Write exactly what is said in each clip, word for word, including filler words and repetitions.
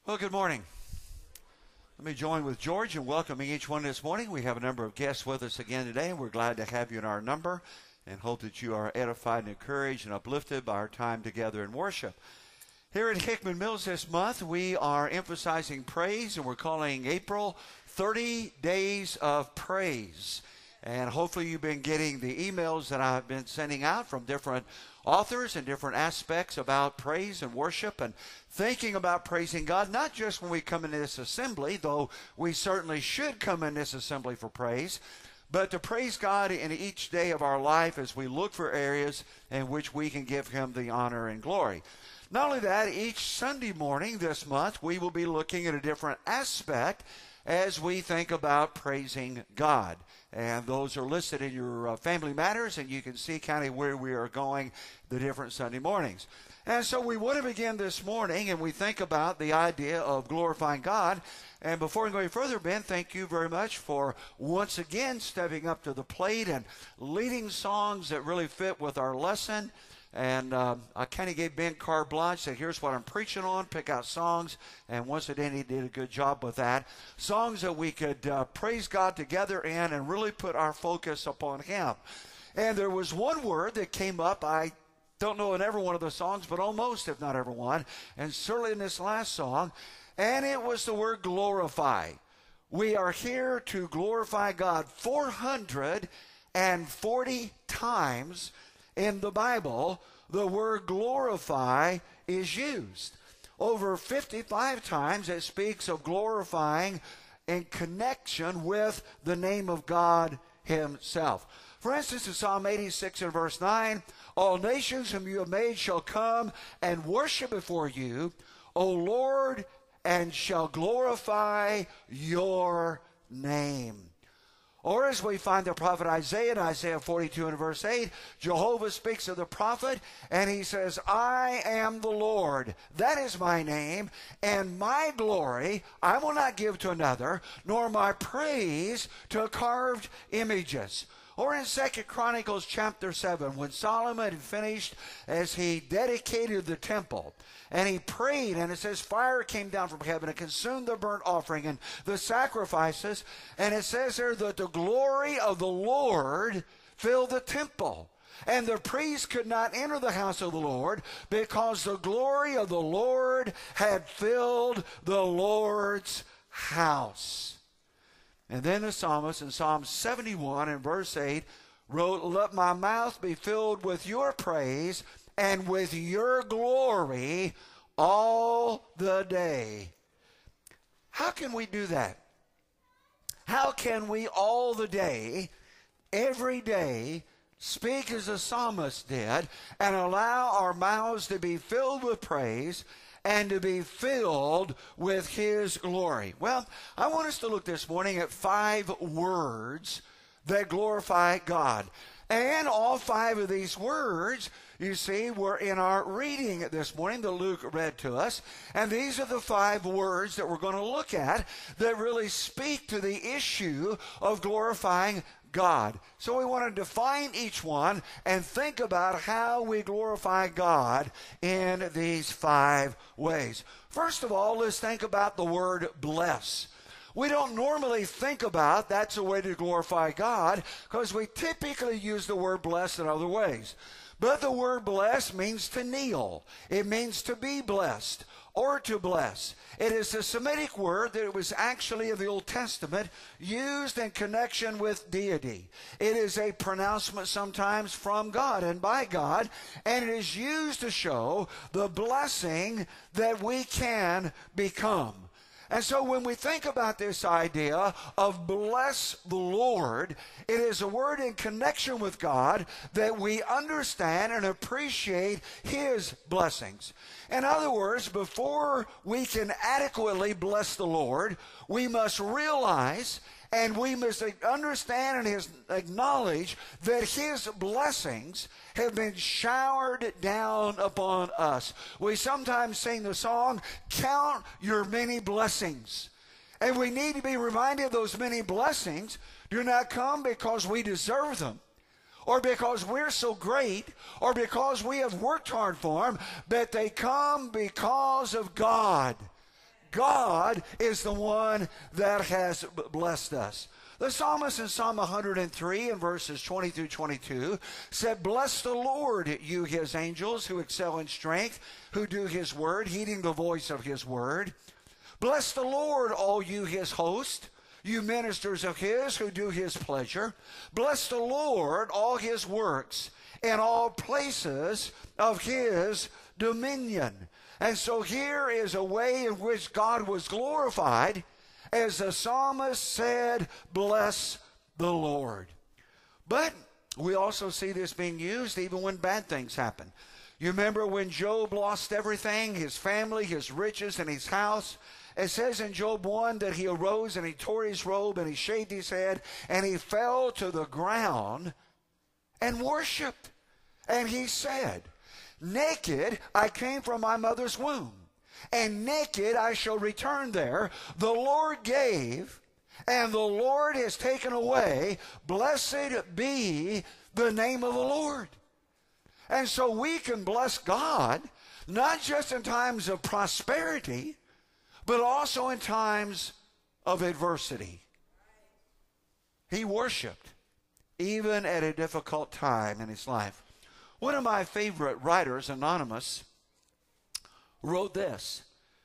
Well, good morning. Let me join with George in welcoming each one this morning. We have a number of guests with us again today, and we're glad to have you in our number and hope that you are edified and encouraged and uplifted by our time together in worship. Here at Hickman Mills this month, we are emphasizing praise, and we're calling April thirty Days of Praise. And hopefully you've been getting the emails that I've been sending out from different authors and different aspects about praise and worship and thinking about praising God, not just when we come into this assembly, though we certainly should come in this assembly for praise, but to praise God in each day of our life as we look for areas in which we can give Him the honor and glory. Not only that, each Sunday morning this month, we will be looking at a different aspect as we think about praising God. And those are listed in your uh, Family Matters, and you can see kind of where we are going the different Sunday mornings. And so we want to begin this morning, and we think about the idea of glorifying God. And before we go any further, Ben, thank you very much for once again stepping up to the plate and leading songs that really fit with our lesson. And uh, I kind of gave Ben carte blanche, said, here's what I'm preaching on, pick out songs. And once again, he did a good job with that. Songs that we could uh, praise God together in and really put our focus upon Him. And there was one word that came up, I don't know in every one of the songs, but almost, if not every one, and certainly in this last song, and it was the word glorify. We are here to glorify God four hundred forty times. In the Bible, the word glorify is used. Over fifty-five times it speaks of glorifying in connection with the name of God Himself. For instance, in Psalm eighty-six and verse nine, all nations whom you have made shall come and worship before you, O Lord, and shall glorify your name. Or as we find the prophet Isaiah in Isaiah forty-two and verse eight, Jehovah speaks of the prophet, and he says, I am the Lord, that is my name, and my glory I will not give to another, nor my praise to carved images. Or in Second Chronicles chapter seven, when Solomon had finished as he dedicated the temple, and he prayed, and it says fire came down from heaven and consumed the burnt offering and the sacrifices, and it says there that the glory of the Lord filled the temple. And the priest could not enter the house of the Lord because the glory of the Lord had filled the Lord's house. And then the psalmist in Psalm seventy-one and verse eight wrote, let my mouth be filled with your praise and with your glory all the day. How can we do that? How can we all the day, every day, speak as the psalmist did and allow our mouths to be filled with praise and to be filled with His glory? Well, I want us to look this morning at five words that glorify God. And all five of these words, you see, were in our reading this morning that Luke read to us. And these are the five words that we're going to look at that really speak to the issue of glorifying God. So we want to define each one and think about how we glorify God in these five ways. First of all, let's think about the word bless. We don't normally think about that's a way to glorify God because we typically use the word bless in other ways. But the word bless means to kneel. It means to be blessed or to bless. It is a Semitic word that was actually of the Old Testament used in connection with deity. It is a pronouncement sometimes from God and by God, and it is used to show the blessing that we can become. And so when we think about this idea of bless the Lord, it is a word in connection with God that we understand and appreciate His blessings. In other words, before we can adequately bless the Lord, we must realize and we must understand and acknowledge that His blessings have been showered down upon us. We sometimes sing the song, count your many blessings. And we need to be reminded of those many blessings do not come because we deserve them, or because we're so great, or because we have worked hard for them, but they come because of God. God is the one that has blessed us. The psalmist in Psalm one hundred three in verses twenty through twenty-two said, "Bless the Lord, you his angels who excel in strength, who do his word, heeding the voice of his word. Bless the Lord, all you his host, you ministers of his who do his pleasure. Bless the Lord, all his works, in all places of his dominion." And so here is a way in which God was glorified, as the psalmist said, "Bless the Lord." But we also see this being used even when bad things happen. You remember when Job lost everything, his family, his riches, and his house? It says in Job one that he arose and he tore his robe and he shaved his head and he fell to the ground and worshiped. And he said, "Naked I came from my mother's womb, and naked I shall return there. The Lord gave, and the Lord has taken away. Blessed be the name of the Lord." And so we can bless God, not just in times of prosperity, but also in times of adversity. He worshiped, even at a difficult time in his life. One of my favorite writers, Anonymous, wrote this.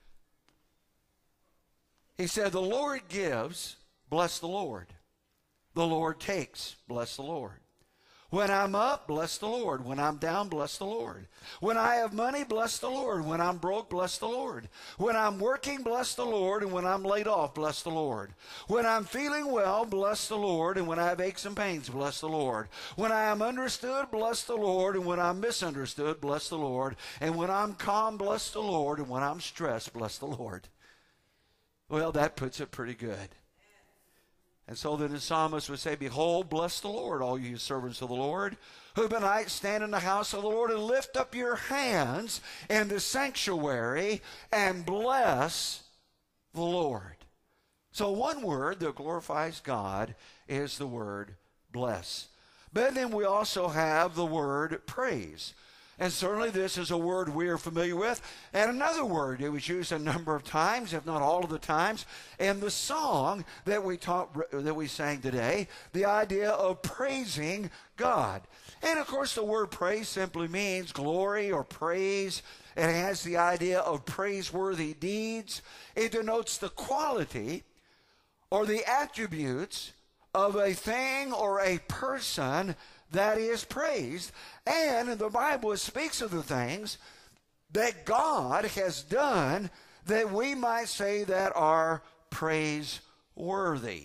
He said, "The Lord gives, bless the Lord. The Lord takes, bless the Lord. When I'm up, bless the Lord. When I'm down, bless the Lord. When I have money, bless the Lord. When I'm broke, bless the Lord. When I'm working, bless the Lord. And when I'm laid off, bless the Lord. When I'm feeling well, bless the Lord. And when I have aches and pains, bless the Lord. When I am understood, bless the Lord. And when I'm misunderstood, bless the Lord. And when I'm calm, bless the Lord. And when I'm stressed, bless the Lord." Well, that puts it pretty good. And so then the psalmist would say, "Behold, bless the Lord, all you servants of the Lord, who by night stand in the house of the Lord, and lift up your hands in the sanctuary, and bless the Lord." So one word that glorifies God is the word bless. But then we also have the word praise. And certainly this is a word we are familiar with. And another word, it was used a number of times, if not all of the times, in the song that we taught, that we sang today, the idea of praising God. And of course the word praise simply means glory or praise. It has the idea of praiseworthy deeds. It denotes the quality or the attributes of a thing or a person that is praised. And the Bible speaks of the things that God has done that we might say that are praiseworthy.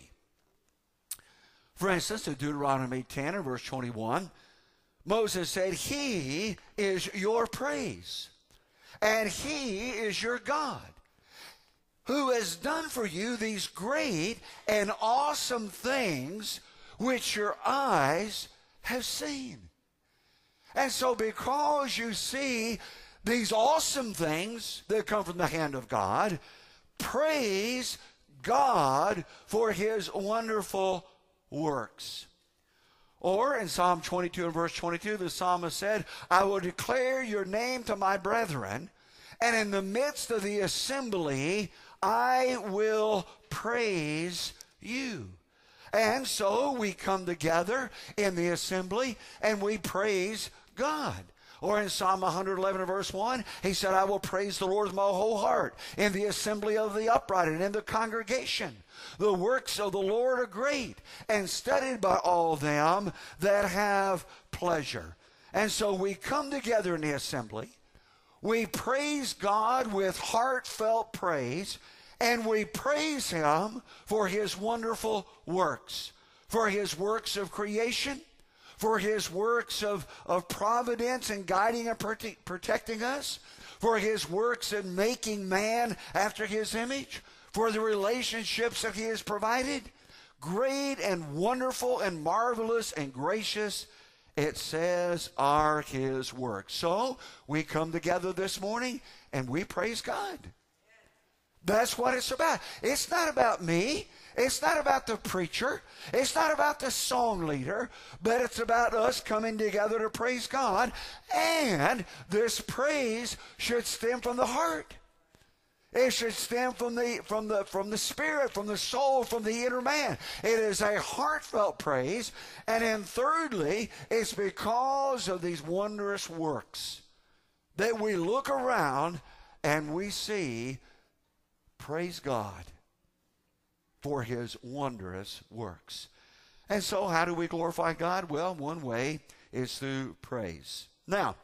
For instance, in Deuteronomy ten and verse twenty-one, Moses said, "He is your praise, and he is your God, who has done for you these great and awesome things which your eyes have seen." And so because you see these awesome things that come from the hand of God, praise God for his wonderful works. Or in Psalm twenty-two and verse twenty-two, the psalmist said, "I will declare your name to my brethren, and in the midst of the assembly I will praise you." And so we come together in the assembly and we praise God. Or in Psalm one eleven and verse one, he said, "I will praise the Lord with my whole heart in the assembly of the upright and in the congregation. The works of the Lord are great and studied by all them that have pleasure." And so we come together in the assembly. We praise God with heartfelt praise, and we praise him for his wonderful works, for his works of creation, for his works of, of providence and guiding and prote- protecting us, for his works in making man after his image, for the relationships that he has provided. Great and wonderful and marvelous and gracious, it says, are his works. So we come together this morning and we praise God. That's what it's about. It's not about me. It's not about the preacher. It's not about the song leader. But it's about us coming together to praise God. And this praise should stem from the heart. It should stem from the, from the, from the spirit, from the soul, from the inner man. It is a heartfelt praise. And then thirdly, it's because of these wondrous works that we look around and we see, praise God for his wondrous works. And so how do we glorify God? Well, one way is through praise. Now,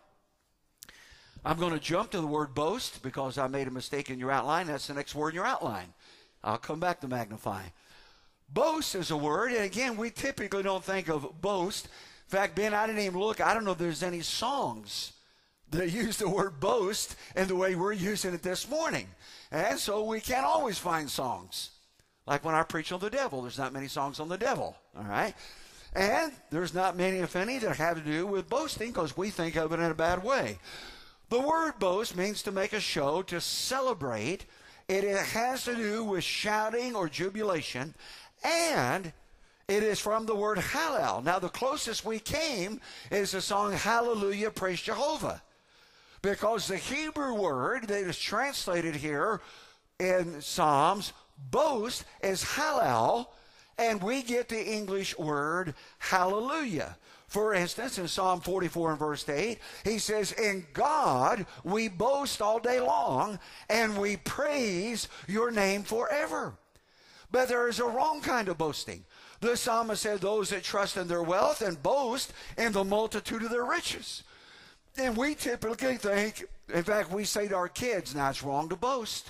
I'm going to jump to the word boast because I made a mistake in your outline. That's the next word in your outline. I'll come back to magnify. Boast is a word, and again, we typically don't think of boast. In fact, Ben, I didn't even look. I don't know if there's any songs that use the word boast in the way we're using it this morning. And so we can't always find songs. Like when I preach on the devil, there's not many songs on the devil, all right? And there's not many, if any, that have to do with boasting because we think of it in a bad way. The word boast means to make a show, to celebrate. It has to do with shouting or jubilation, and it is from the word hallel. Now, the closest we came is the song Hallelujah, Praise Jehovah, because the Hebrew word that is translated here in Psalms, boast, is hallel, and we get the English word hallelujah. For instance, in Psalm forty-four and verse eight, he says, in God we boast all day long, and we praise your name forever. But there is a wrong kind of boasting. The psalmist said, those that trust in their wealth and boast in the multitude of their riches. And we typically think, in fact, we say to our kids, now it's wrong to boast.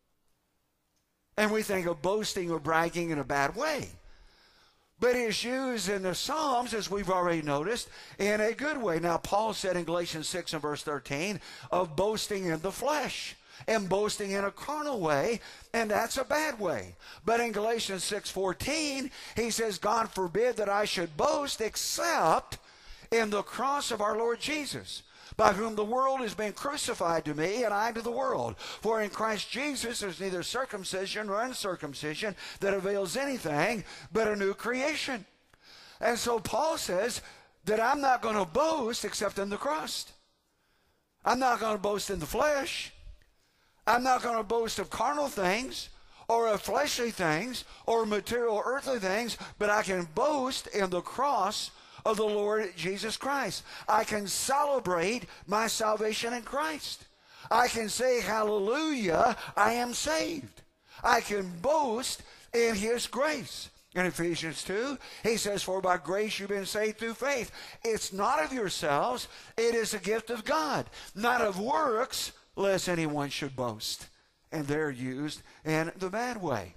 And we think of boasting or bragging in a bad way. But it's used in the Psalms, as we've already noticed, in a good way. Now, Paul said in Galatians six and verse thirteen, of boasting in the flesh and boasting in a carnal way, and that's a bad way. But in Galatians six fourteen, he says, God forbid that I should boast except in the cross of our Lord Jesus, by whom the world has been crucified to me, and I to the world. For in Christ Jesus there's neither circumcision nor uncircumcision that avails anything, but a new creation. And so Paul says that I'm not going to boast except in the cross. I'm not going to boast in the flesh. I'm not going to boast of carnal things or of fleshly things or material earthly things, but I can boast in the cross of the Lord Jesus Christ. I can celebrate my salvation in Christ. I can say, hallelujah, I am saved. I can boast in his grace. In Ephesians two, he says, for by grace you've been saved through faith. It's not of yourselves, it is a gift of God, not of works, lest anyone should boast. And they're used in the bad way.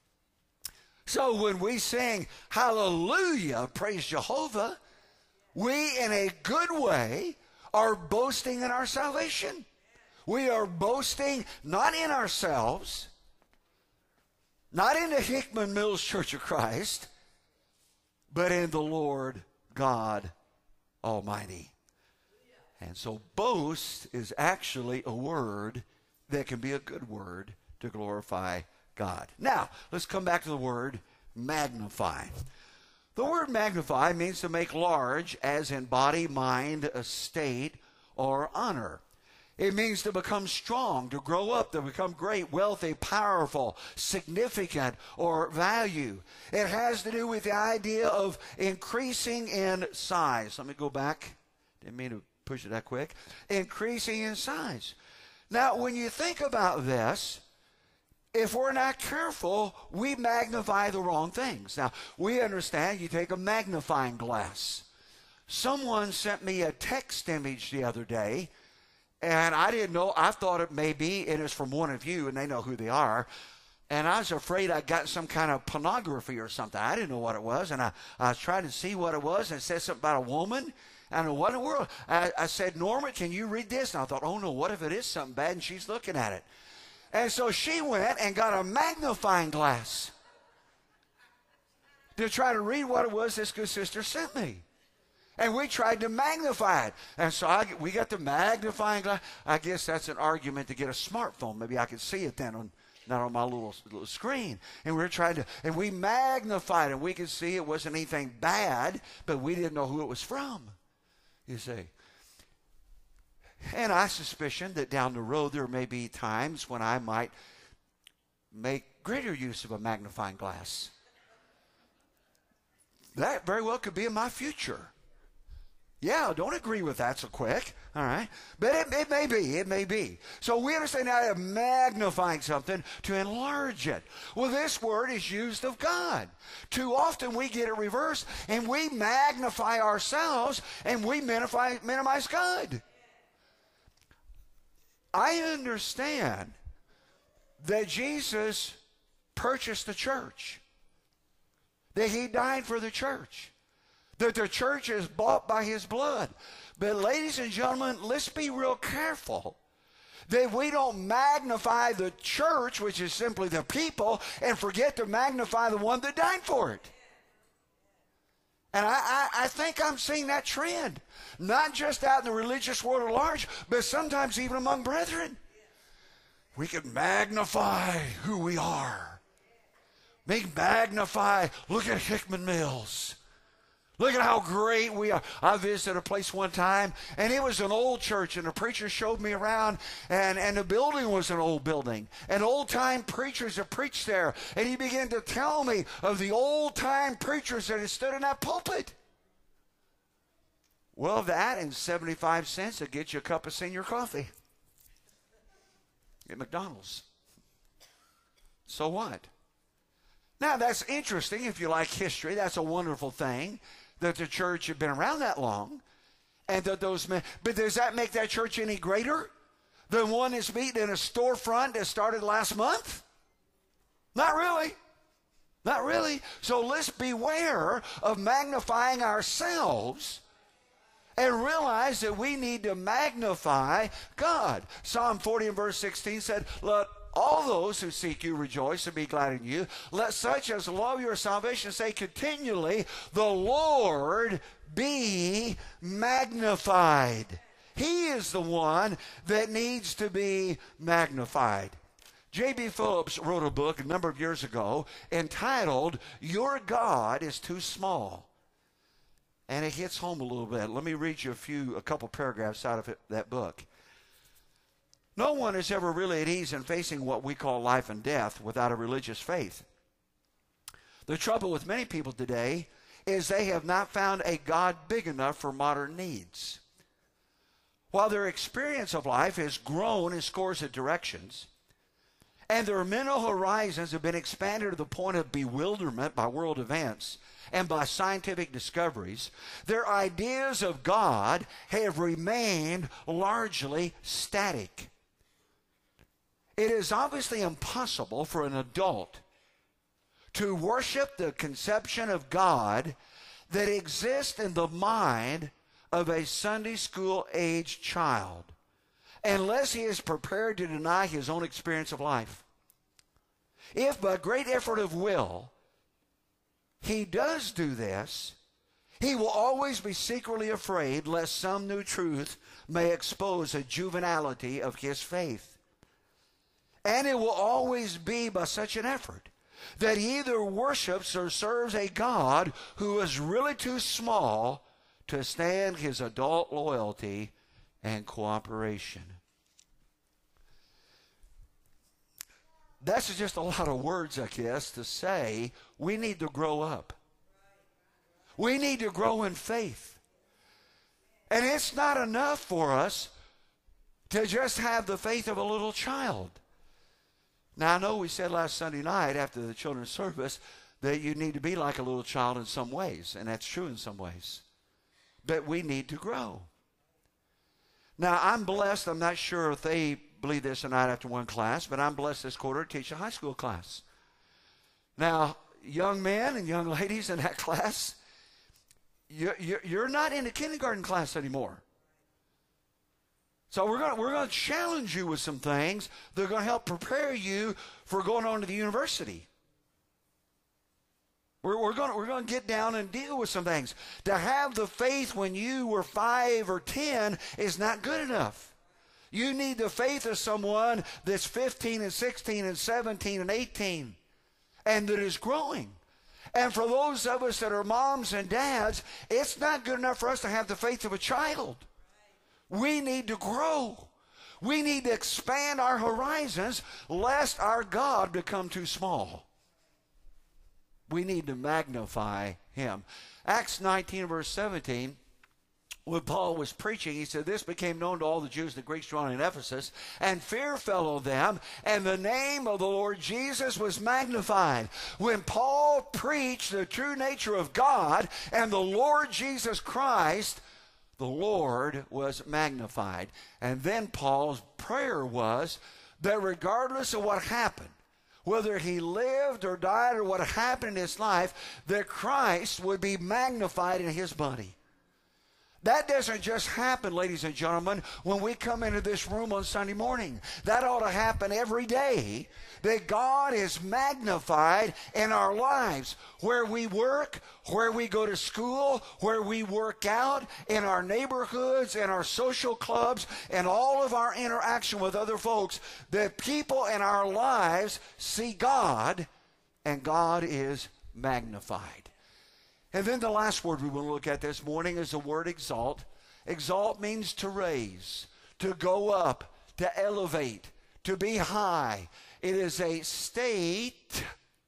So when we sing, hallelujah, praise Jehovah, we, in a good way, are boasting in our salvation. We are boasting not in ourselves, not in the Hickman Mills Church of Christ, but in the Lord God Almighty. And so boast is actually a word that can be a good word to glorify God. Now, let's come back to the word magnify. The word magnify means to make large, as in body, mind, estate, or honor. It means to become strong, to grow up, to become great, wealthy, powerful, significant, or value. It has to do with the idea of increasing in size. Let me go back. Didn't mean to push it that quick. Increasing in size. Now, when you think about this, if we're not careful, we magnify the wrong things. Now, we understand you take a magnifying glass. Someone sent me a text image the other day, and I didn't know. I thought it may be, it is from one of you, and they know who they are. And I was afraid I got some kind of pornography or something. I didn't know what it was, and I, I was trying to see what it was, and it said something about a woman. I don't know what in the world. I, I said, Norma, can you read this? And I thought, oh, no, what if it is something bad, and she's looking at it? And so she went and got a magnifying glass to try to read what it was this good sister sent me. And we tried to magnify it. And so I, we got the magnifying glass. I guess that's an argument to get a smartphone. Maybe I could see it then, on, not on my little, little screen. And we were trying to, and we magnified it. And we could see it wasn't anything bad, but we didn't know who it was from, you see. And I suspicion that down the road there may be times when I might make greater use of a magnifying glass. That very well could be in my future. Yeah, don't agree with that so quick, all right? But it, it may be, it may be. So we understand now of magnifying something to enlarge it. Well, this word is used of God. Too often we get it reversed, and we magnify ourselves, and we minify, minimize God. I understand that Jesus purchased the church, that he died for the church, that the church is bought by his blood. But ladies and gentlemen, let's be real careful that we don't magnify the church, which is simply the people, and forget to magnify the one that died for it. And I, I, I think I'm seeing that trend, not just out in the religious world at large, but sometimes even among brethren. We can magnify who we are. Make magnify, look at Hickman Mills. Look at how great we are. I visited a place one time, and it was an old church, and the preacher showed me around, and, and the building was an old building. And old-time preachers had preached there, and he began to tell me of the old-time preachers that had stood in that pulpit. Well, that and seventy-five cents will get you a cup of senior coffee at McDonald's. So what? Now, that's interesting if you like history. That's a wonderful thing that the church had been around that long. And that those men, but does that make that church any greater than one that's meeting in a storefront that started last month? Not really. Not really. So let's beware of magnifying ourselves and realize that we need to magnify God. Psalm forty and verse sixteen said, "Let all those who seek you rejoice and be glad in you. Let such as love your salvation say continually, the Lord be magnified." He is the one that needs to be magnified. J B Phillips wrote a book a number of years ago entitled, "Your God is Too Small." And it hits home a little bit. Let me read you a few, a couple paragraphs out of it, that book. No one is ever really at ease in facing what we call life and death without a religious faith. The trouble with many people today is they have not found a God big enough for modern needs. While their experience of life has grown in scores of directions, and their mental horizons have been expanded to the point of bewilderment by world events and by scientific discoveries, their ideas of God have remained largely static. It is obviously impossible for an adult to worship the conception of God that exists in the mind of a Sunday school age child unless he is prepared to deny his own experience of life. If by great effort of will he does do this, he will always be secretly afraid lest some new truth may expose a juvenility of his faith. And it will always be by such an effort that he either worships or serves a God who is really too small to stand his adult loyalty and cooperation. That's just a lot of words, I guess, to say we need to grow up. We need to grow in faith. And it's not enough for us to just have the faith of a little child. Now, I know we said last Sunday night after the children's service that you need to be like a little child in some ways, and that's true in some ways. But we need to grow. Now, I'm blessed. I'm not sure if they believe this tonight after one class, but I'm blessed this quarter to teach a high school class. Now, young men and young ladies in that class, you're, you're not in a kindergarten class anymore. So we're going we're going to challenge you with some things that are going to help prepare you for going on to the university. We're, we're going we're going to get down and deal with some things. To have the faith when you were five or ten is not good enough. You need the faith of someone that's fifteen and sixteen and seventeen and eighteen and that is growing. And for those of us that are moms and dads, it's not good enough for us to have the faith of a child. We need to grow. We need to expand our horizons lest our God become too small. We need to magnify him. Acts nineteen, verse seventeen, when Paul was preaching, he said, this became known to all the Jews and the Greeks dwelling in Ephesus, and fear fell on them, and the name of the Lord Jesus was magnified. When Paul preached the true nature of God and the Lord Jesus Christ, the Lord was magnified. And then Paul's prayer was that regardless of what happened, whether he lived or died or what happened in his life, that Christ would be magnified in his body. That doesn't just happen, ladies and gentlemen, when we come into this room on Sunday morning. That ought to happen every day, that God is magnified in our lives, where we work, where we go to school, where we work out, in our neighborhoods, in our social clubs, and all of our interaction with other folks, that people in our lives see God, and God is magnified. And then the last word we want to look at this morning is the word exalt. Exalt means to raise, to go up, to elevate, to be high. It is a state,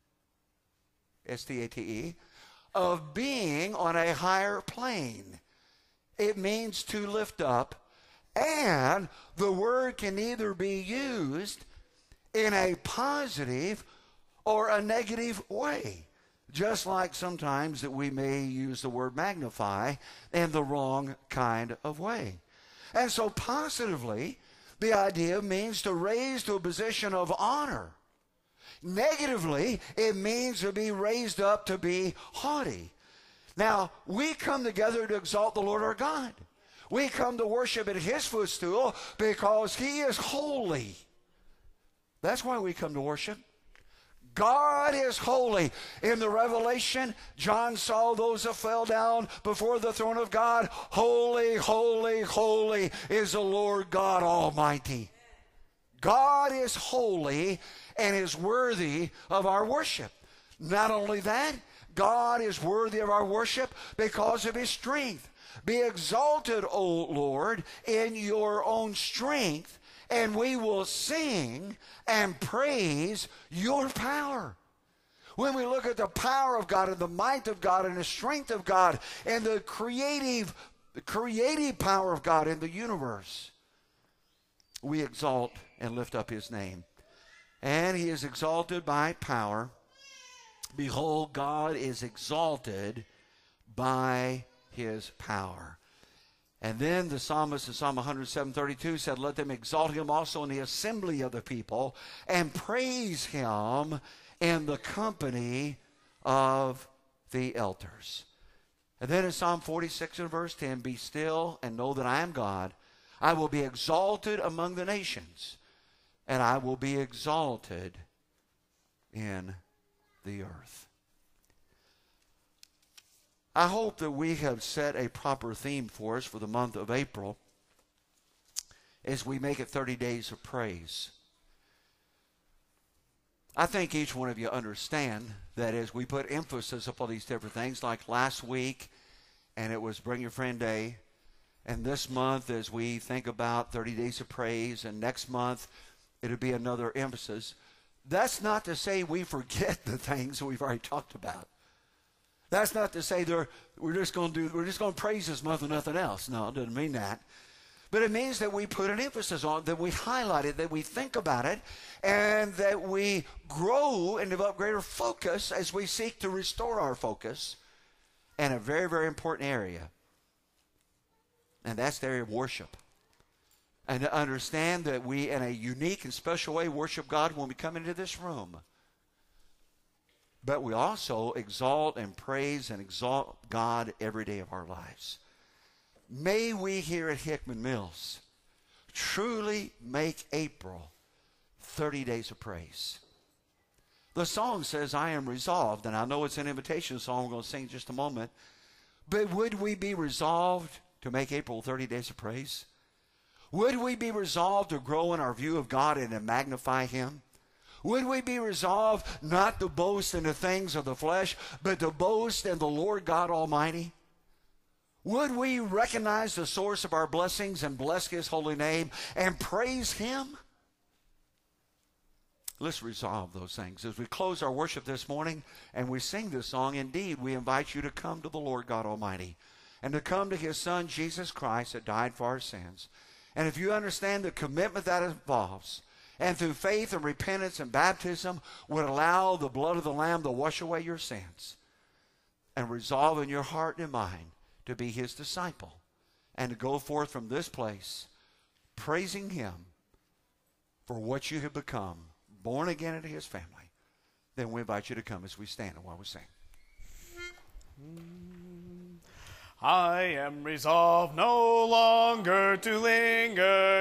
S T A T E, of being on a higher plane. It means to lift up, and the word can either be used in a positive or a negative way. Just like sometimes that we may use the word magnify in the wrong kind of way. And so positively, the idea means to raise to a position of honor. Negatively, it means to be raised up to be haughty. Now, we come together to exalt the Lord our God. We come to worship at his footstool because he is holy. That's why we come to worship. God is holy. In the Revelation, John saw those that fell down before the throne of God. Holy, holy, holy is the Lord God Almighty. God is holy and is worthy of our worship. Not only that, God is worthy of our worship because of his strength. Be exalted, O Lord, in your own strength, and we will sing and praise your power. When we look at the power of God and the might of God and the strength of God and the creative, the creative power of God in the universe, we exalt and lift up his name. And he is exalted by power. Behold, God is exalted by his power. And then the psalmist in Psalm one oh seven thirty-two said, let them exalt him also in the assembly of the people and praise him in the company of the elders. And then in Psalm forty-six and verse ten, be still and know that I am God. I will be exalted among the nations, and I will be exalted in the earth. I hope that we have set a proper theme for us for the month of April as we make it thirty days of praise. I think each one of you understand that as we put emphasis upon these different things, like last week, and it was Bring Your Friend Day, and this month as we think about thirty days of praise, and next month it'll be another emphasis. That's not to say we forget the things that we've already talked about. That's not to say they're, we're just going to do, we're just going to praise this month and nothing else. No, it doesn't mean that. But it means that we put an emphasis on it, that we highlight it, that we think about it, and that we grow and develop greater focus as we seek to restore our focus in a very, very important area. And that's the area of worship. And to understand that we, in a unique and special way, worship God when we come into this room. But we also exalt and praise and exalt God every day of our lives. May we here at Hickman Mills truly make April thirty days of praise. The song says, I am resolved, and I know it's an invitation song we're going to sing in just a moment, but would we be resolved to make April thirty days of praise? Would we be resolved to grow in our view of God and to magnify him? Would we be resolved not to boast in the things of the flesh, but to boast in the Lord God Almighty? Would we recognize the source of our blessings and bless his holy name and praise him? Let's resolve those things. As we close our worship this morning and we sing this song, indeed, we invite you to come to the Lord God Almighty and to come to his Son, Jesus Christ, that died for our sins. And if you understand the commitment that involves, and through faith and repentance and baptism would allow the blood of the Lamb to wash away your sins, and resolve in your heart and mind to be his disciple and to go forth from this place praising him for what you have become, born again into his family, then we invite you to come as we stand and while we sing. I am resolved no longer to linger